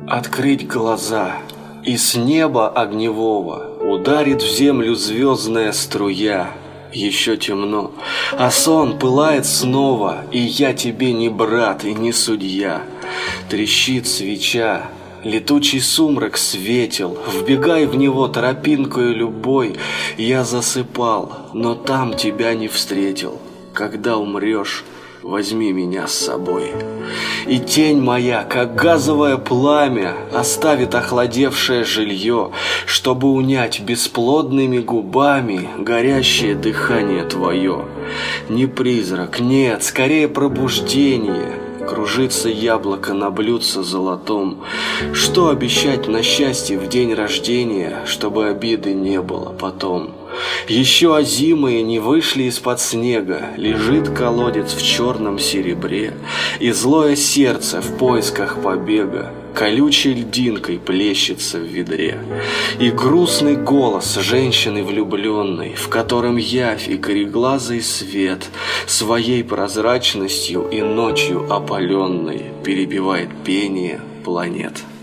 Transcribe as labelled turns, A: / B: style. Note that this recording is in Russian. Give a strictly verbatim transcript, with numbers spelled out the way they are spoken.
A: Открыть глаза, и с неба огневого ударит в землю звездная струя. Еще темно, а сон пылает снова, и я тебе не брат и не судья. Трещит свеча, летучий сумрак светил, вбегай в него тропинкою любой. Я засыпал, но там тебя не встретил. Когда умрешь, возьми меня с собой. И тень моя, как газовое пламя, оставит охладевшее жилье, чтобы унять бесплодными губами горящее дыхание твое. Не призрак, нет, скорее пробуждение. Кружится яблоко на блюдце золотом. Что обещать на счастье в день рождения, чтобы обиды не было потом? Еще озимые не вышли из-под снега, лежит колодец в черном серебре, и злое сердце в поисках побега колючей льдинкой плещется в ведре. И грустный голос женщины влюбленной, в котором явь и кореглазый свет своей прозрачностью и ночью опаленной перебивает пение планет.